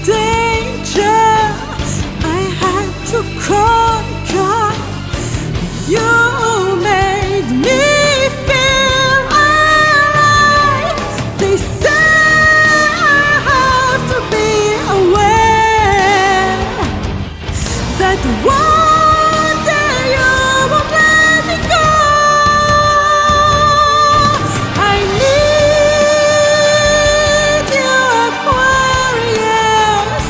danger I had to conquer. You made me feel alive. They say I have to be aware that one day you won't let me go. I need you, Aquarius,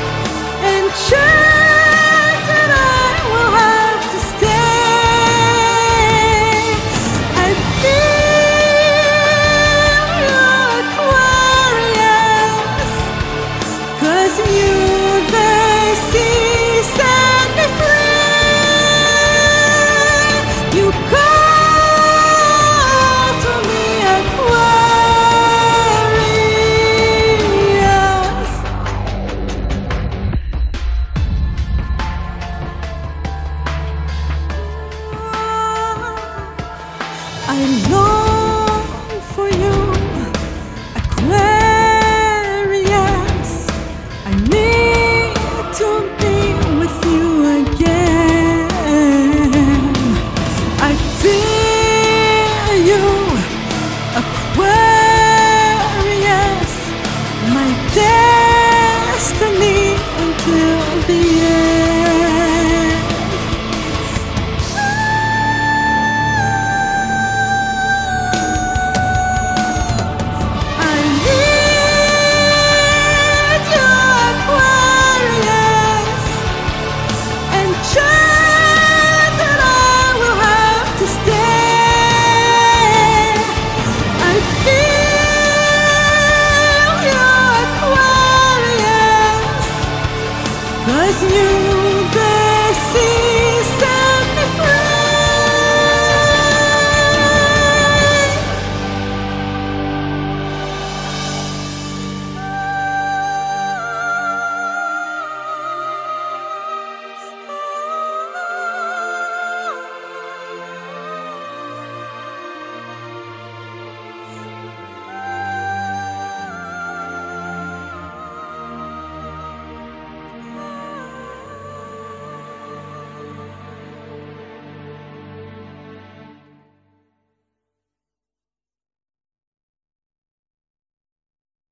enchanted I will have to stay. I feel you, Aquarius, 'cause you the sea set me free. You call to me, Aquarius. I know